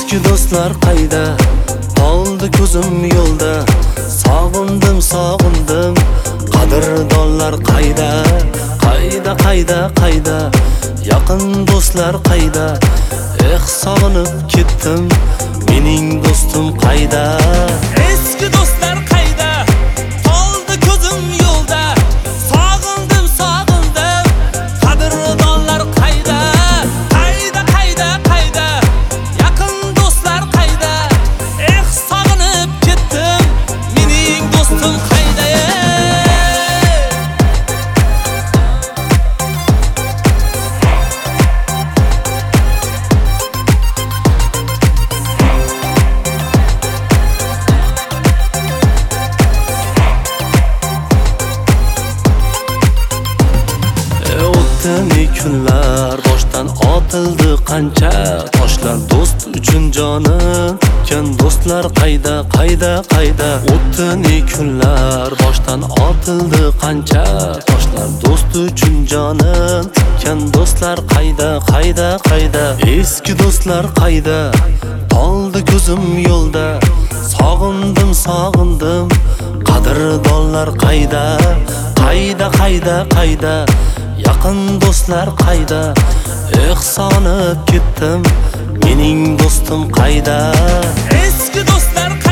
Eski do'stlar qayda? Qoldi ko'zim yo'lda. Sog'indim, sog'indim. Qadrdonlar qayda? Qayda? Yaqin do'stlar qayda? Sog'inib ketdim. Mening do'stim qayda? Eski do'stlar qayda? Qoldi ko'zim yo'lda. Sog'indim, qadrdonlar qayda? Qayda? Yaqin do'stlar qayda? Sog'inib ketdim. Mening do'stim qayda? O'tdi kunlar, boshdan otildi qancha toshlar. Do'st uchun jonim tikkan do'stlar qayda? O'tdi kunlar, boshdan otildi qancha toshlar. Do'st uchun jonim tikkan do'stlar qayda? Eski do'stlar qayda? Qoldi ko'zim yo'lda. Sog'indim, qadrdonlar qayda? Yaqin do'stlar qayda? Sog'inib ketdim. Mening do'stim qayda? Eski do'stlar